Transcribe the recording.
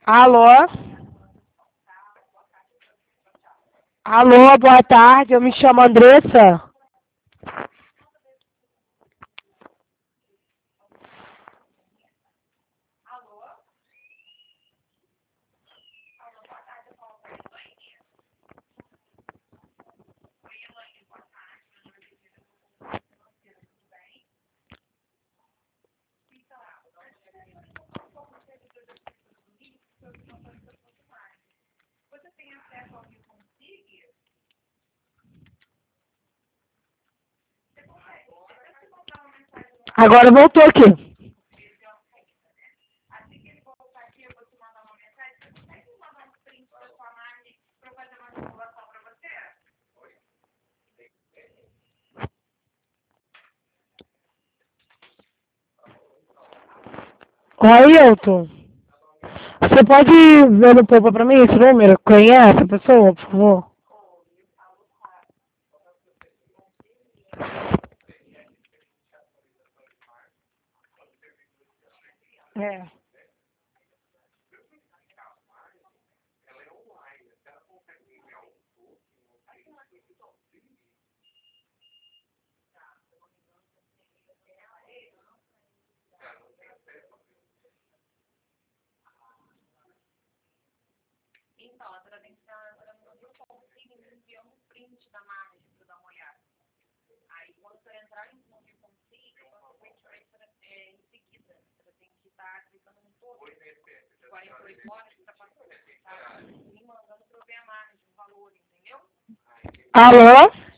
Alô? Alô, boa tarde. Eu me chamo Andressa. Agora voltou aqui. Oi, Hilton. Você pode ver no Poupa pra mim esse número? Quem é essa pessoa, por favor? É. Alô?